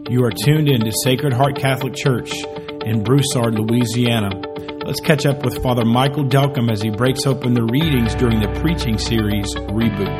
You are tuned in to Sacred Heart Catholic Church in Broussard, Louisiana. Let's catch up with Father Michael Delcom as he breaks open the readings during the preaching series, Reboot.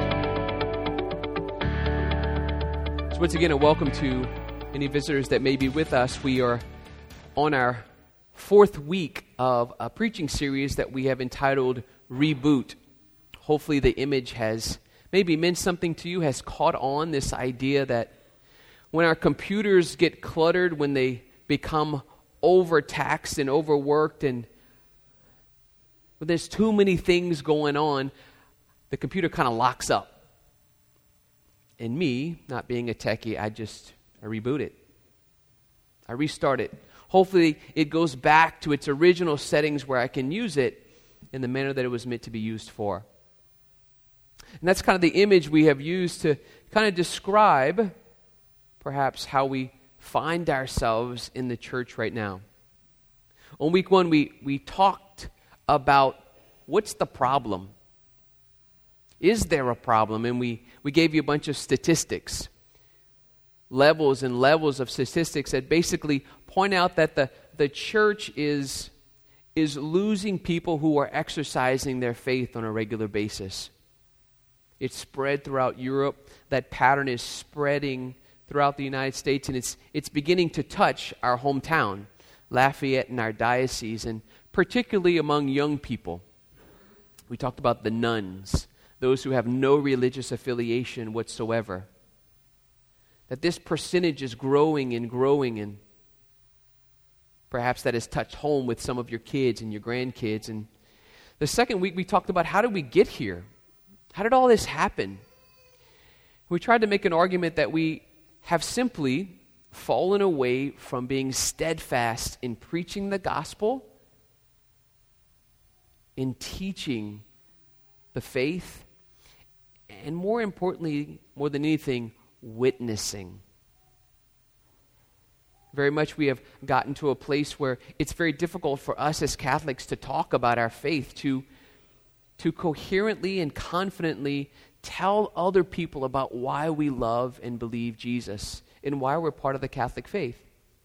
So once again, a welcome to any visitors that may be with us. We are on our fourth week of a preaching series that we have entitled Reboot. Hopefully the image has maybe meant something to you, has caught on this idea that when our computers get cluttered, when they become overtaxed and overworked, and when there's too many things going on, the computer kind of locks up. And me, not being a techie, I reboot it. I restart it. Hopefully it goes back to its original settings where I can use it in the manner that it was meant to be used for. And that's kind of the image we have used to kind of describe perhaps how we find ourselves in the church right now. On week one, we talked about what's the problem. Is there a problem? And we gave you a bunch of statistics, levels and levels of statistics that basically point out that the church is losing people who are exercising their faith on a regular basis. It's spread throughout Europe. That pattern is spreading throughout the United States, and it's beginning to touch our hometown, Lafayette, and our diocese, and particularly among young people. We talked about the nuns, those who have no religious affiliation whatsoever. That this percentage is growing and growing, and perhaps that has touched home with some of your kids and your grandkids. And the second week we talked about how did we get here? How did all this happen? We tried to make an argument that we have simply fallen away from being steadfast in preaching the gospel, in teaching the faith, and more importantly, more than anything, witnessing. Very much we have gotten to a place where it's very difficult for us as Catholics to talk about our faith, to coherently and confidently tell other people about why we love and believe Jesus and why we're part of the Catholic faith.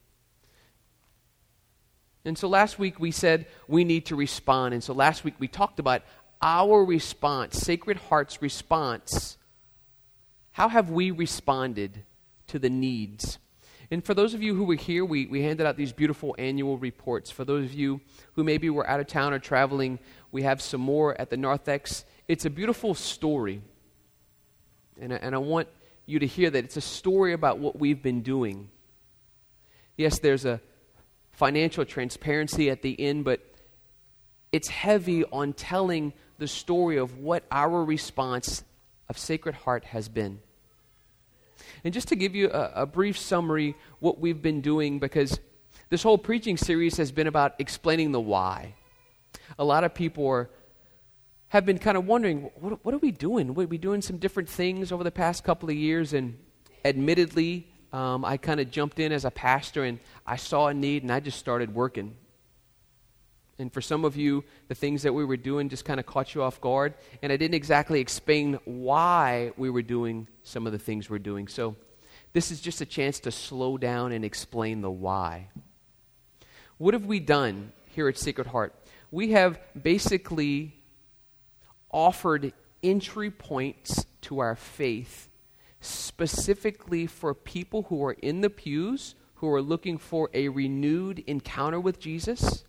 And so last week we said we need to respond. And so last week we talked about our response, Sacred Heart's response. How have we responded to the needs? And for those of you who were here, we handed out these beautiful annual reports. For those of you who maybe were out of town or traveling, we have some more at the Narthex. It's a beautiful story. And I want you to hear that it's a story about what we've been doing. Yes, there's a financial transparency at the end, but it's heavy on telling the story of what our response of Sacred Heart has been. And just to give you a brief summary, what we've been doing, because this whole preaching series has been about explaining the why. A lot of people have been kind of wondering, what are we doing? We've been doing some different things over the past couple of years, and admittedly, I kind of jumped in as a pastor, and I saw a need, and I just started working. And for some of you, the things that we were doing just kind of caught you off guard, and I didn't exactly explain why we were doing some of the things we're doing. So this is just a chance to slow down and explain the why. What have we done here at Sacred Heart? We have basically offered entry points to our faith specifically for people who are in the pews, who are looking for a renewed encounter with Jesus,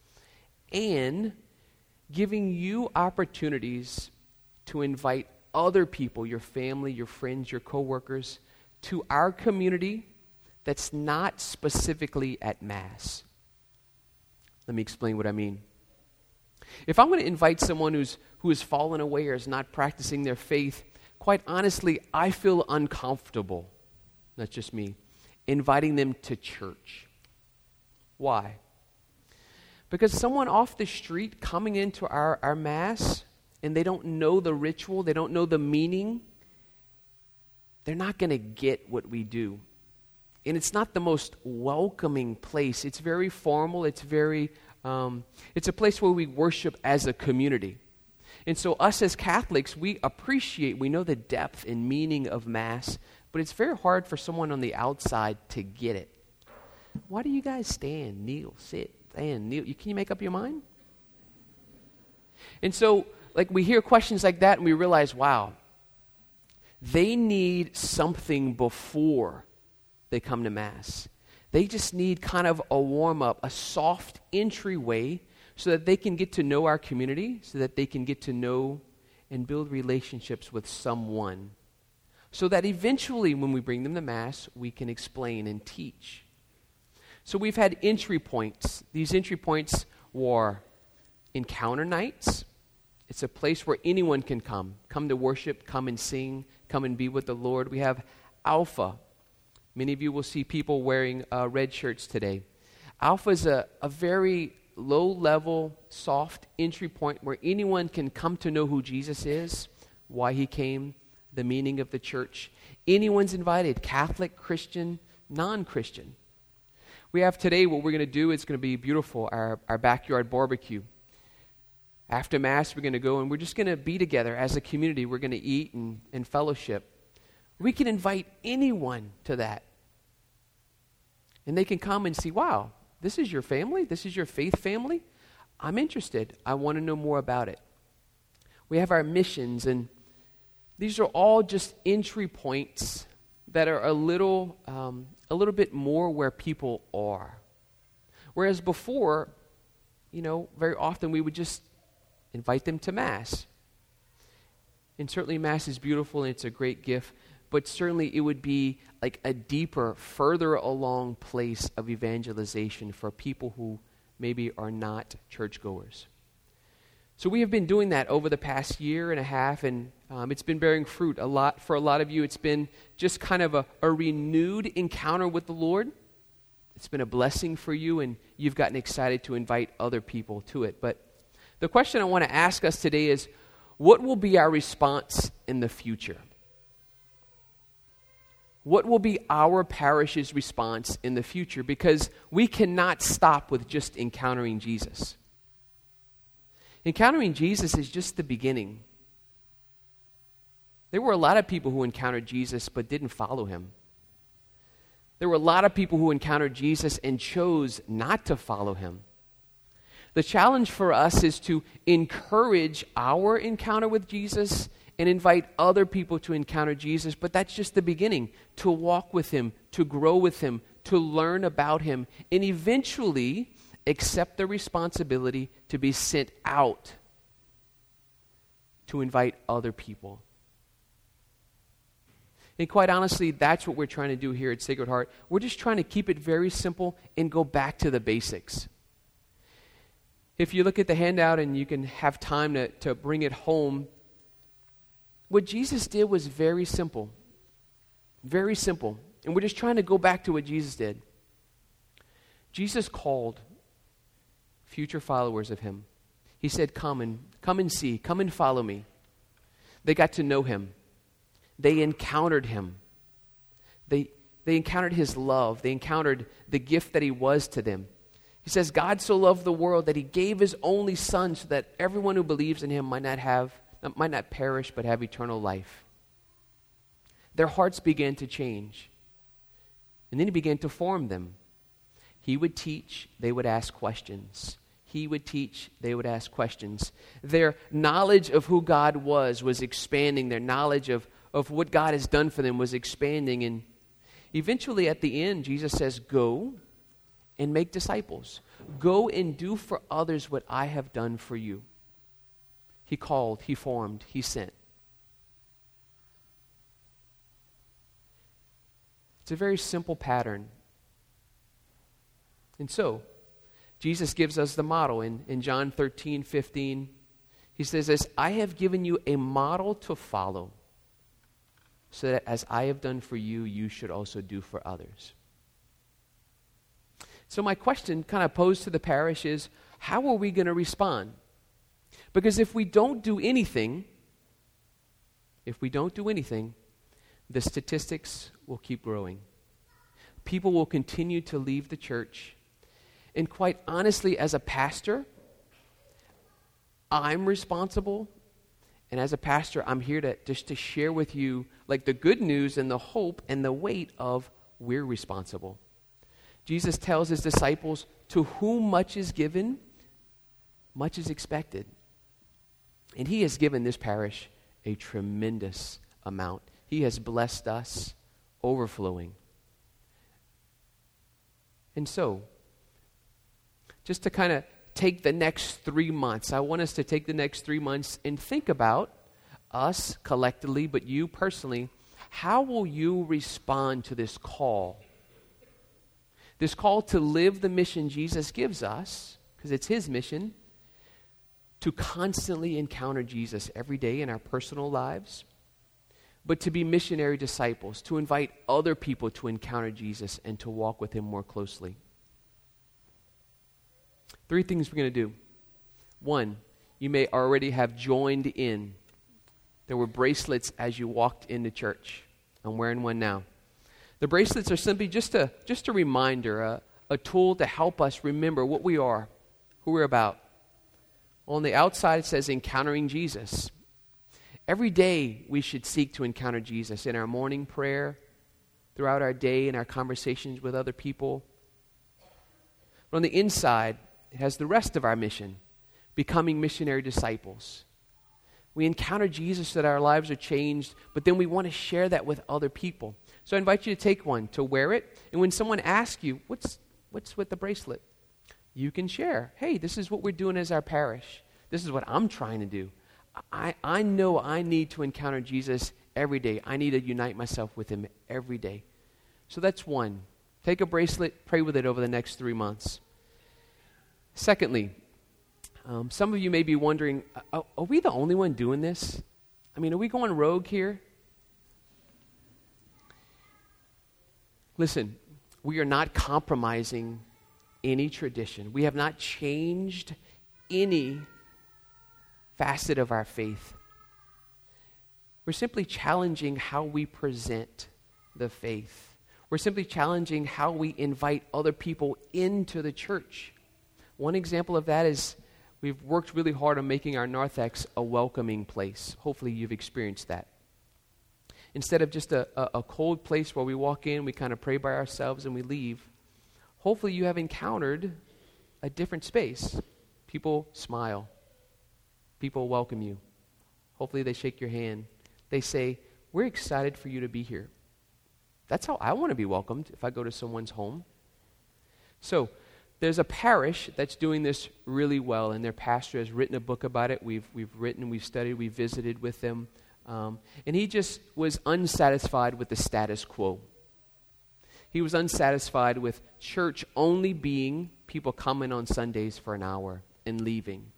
and giving you opportunities to invite other people, your family, your friends, your coworkers, to our community that's not specifically at Mass. Let me explain what I mean. If I'm going to invite someone who has fallen away or is not practicing their faith, quite honestly, I feel uncomfortable, not just me, inviting them to church. Why? Because someone off the street coming into our Mass and they don't know the ritual, they don't know the meaning, they're not going to get what we do. And it's not the most welcoming place. It's very formal. It's a place where we worship as a community. And so us as Catholics, we know the depth and meaning of Mass, but but it's very hard for someone on the outside to get it. Why do you guys stand, kneel, sit, stand, kneel? Can you make up your mind? And so, like, we hear questions like that and we realize, wow, they need something before they come to Mass. They just need kind of a warm-up, a soft entryway so that they can get to know our community, so that they can get to know and build relationships with someone, so that eventually when we bring them to Mass, we can explain and teach. So we've had entry points. These entry points were encounter nights. It's a place where anyone can come to worship, come and sing, come and be with the Lord. We have Alpha. Many of you will see people wearing red shirts today. Alpha is a very low-level, soft entry point where anyone can come to know who Jesus is, why he came, the meaning of the church. Anyone's invited, Catholic, Christian, non-Christian. We have today, what we're going to do, it's going to be beautiful, our backyard barbecue. After Mass, we're going to go and we're just going to be together as a community. We're going to eat and fellowship. We can invite anyone to that. And they can come and see, wow, this is your family? This is your faith family? I'm interested. I want to know more about it. We have our missions, and these are all just entry points that are a little bit more where people are. Whereas before, very often we would just invite them to Mass. And certainly Mass is beautiful and it's a great gift, but certainly it would be like a deeper, further along place of evangelization for people who maybe are not churchgoers. So we have been doing that over the past year and a half, and it's been bearing fruit a lot. For a lot of you, it's been just kind of a renewed encounter with the Lord. It's been a blessing for you, and you've gotten excited to invite other people to it. But the question I want to ask us today is, what will be our response in the future? What will be our parish's response in the future? Because we cannot stop with just encountering Jesus. Encountering Jesus is just the beginning. There were a lot of people who encountered Jesus but didn't follow him. There were a lot of people who encountered Jesus and chose not to follow him. The challenge for us is to encourage our encounter with Jesus and invite other people to encounter Jesus, but that's just the beginning. To walk with him, to grow with him, to learn about him, and eventually accept the responsibility to be sent out to invite other people. And quite honestly, that's what we're trying to do here at Sacred Heart. We're just trying to keep it very simple and go back to the basics. If you look at the handout and you can have time to bring it home, what Jesus did was very simple. Very simple. And we're just trying to go back to what Jesus did. Jesus called future followers of him. He said, come and see, come and follow me. They got to know him. They encountered him. They encountered his love. They encountered the gift that he was to them. He says, God so loved the world that he gave his only son so that everyone who believes in him might not perish but have eternal life. Their hearts began to change. And then he began to form them. He would teach, they would ask questions. He would teach, they would ask questions. Their knowledge of who God was expanding. Their knowledge of what God has done for them was expanding. And eventually at the end, Jesus says, go and make disciples. Go and do for others what I have done for you. He called, he formed, he sent. It's a very simple pattern. And so, Jesus gives us the model in John 13:15. He says this, I have given you a model to follow, so that as I have done for you, you should also do for others. So my question kind of posed to the parish is, how are we going to respond? Because if we don't do anything, the statistics will keep growing. People will continue to leave the church. And quite honestly, as a pastor, I'm responsible And as a pastor, I'm here to share with you like the good news and the hope and the weight of we're responsible. Jesus tells his disciples, to whom much is given, much is expected. And he has given this parish a tremendous amount. He has blessed us overflowing. And so, just to kind of take the next 3 months, I want us to take the next 3 months and think about us collectively, but you personally. How will you respond to this call? This call to live the mission Jesus gives us, because it's his mission, to constantly encounter Jesus every day in our personal lives, but to be missionary disciples, to invite other people to encounter Jesus and to walk with him more closely. 3 things we're going to do. 1, you may already have joined in. There were bracelets as you walked into church. I'm wearing one now. The bracelets are simply just a reminder, a tool to help us remember what we are, who we're about. On the outside, it says encountering Jesus. Every day, we should seek to encounter Jesus in our morning prayer, throughout our day, in our conversations with other people. But on the inside, it has the rest of our mission, becoming missionary disciples. We encounter Jesus so that our lives are changed, but then we want to share that with other people. So I invite you to take one, to wear it, and when someone asks you, what's with the bracelet? You can share, hey, this is what we're doing as our parish. This is what I'm trying to do. I know I need to encounter Jesus every day. I need to unite myself with him every day. So that's 1. Take a bracelet, pray with it over the next 3 months. Secondly, some of you may be wondering, are we the only one doing this? I mean, are we going rogue here? Listen, we are not compromising any tradition. We have not changed any facet of our faith. We're simply challenging how we present the faith. We're simply challenging how we invite other people into the church. One example of that is we've worked really hard on making our narthex a welcoming place. Hopefully you've experienced that. Instead of just a cold place where we walk in, we kind of pray by ourselves and we leave. Hopefully you have encountered a different space. People smile. People welcome you. Hopefully they shake your hand. They say, we're excited for you to be here. That's how I want to be welcomed if I go to someone's home. So there's a parish that's doing this really well, and their pastor has written a book about it. We've studied, we've visited with them. And he just was unsatisfied with the status quo. He was unsatisfied with church only being people coming on Sundays for an hour and leaving.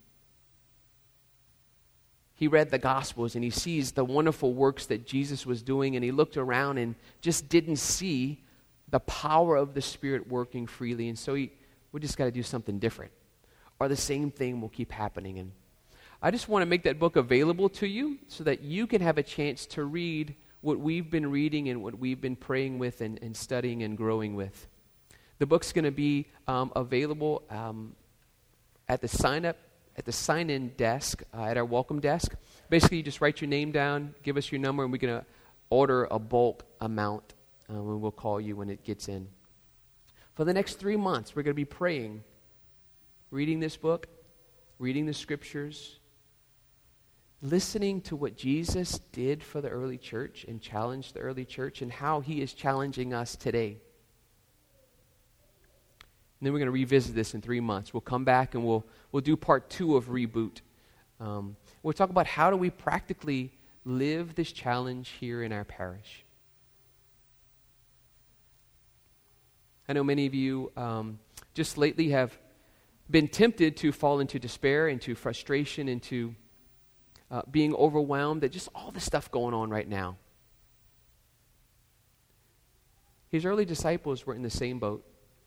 He read the Gospels and he sees the wonderful works that Jesus was doing, and he looked around and just didn't see the power of the Spirit working freely. And so we just got to do something different, or the same thing will keep happening. And I just want to make that book available to you so that you can have a chance to read what we've been reading and what we've been praying with and studying and growing with. The book's going to be available at the sign-in desk, at our welcome desk. Basically, you just write your name down, give us your number, and we're going to order a bulk amount, and we'll call you when it gets in. For the next 3 months, we're going to be praying, reading this book, reading the scriptures, listening to what Jesus did for the early church and challenged the early church, and how he is challenging us today. And then we're going to revisit this in 3 months. We'll come back and we'll do part 2 of Reboot. We'll talk about how do we practically live this challenge here in our parish. I know many of you just lately have been tempted to fall into despair, into frustration, into being overwhelmed at just all the stuff going on right now. His early disciples were in the same boat.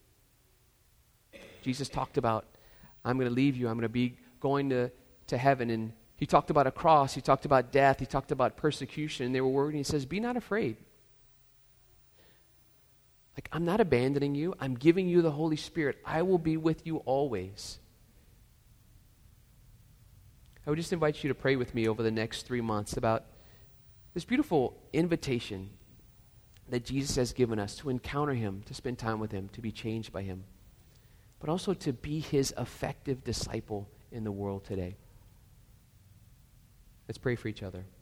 Jesus talked about, I'm going to leave you, I'm going to be going to heaven. And he talked about a cross, he talked about death, he talked about persecution. And they were worried, and he says, be not afraid. Like, I'm not abandoning you. I'm giving you the Holy Spirit. I will be with you always. I would just invite you to pray with me over the next 3 months about this beautiful invitation that Jesus has given us to encounter him, to spend time with him, to be changed by him, but also to be his effective disciple in the world today. Let's pray for each other.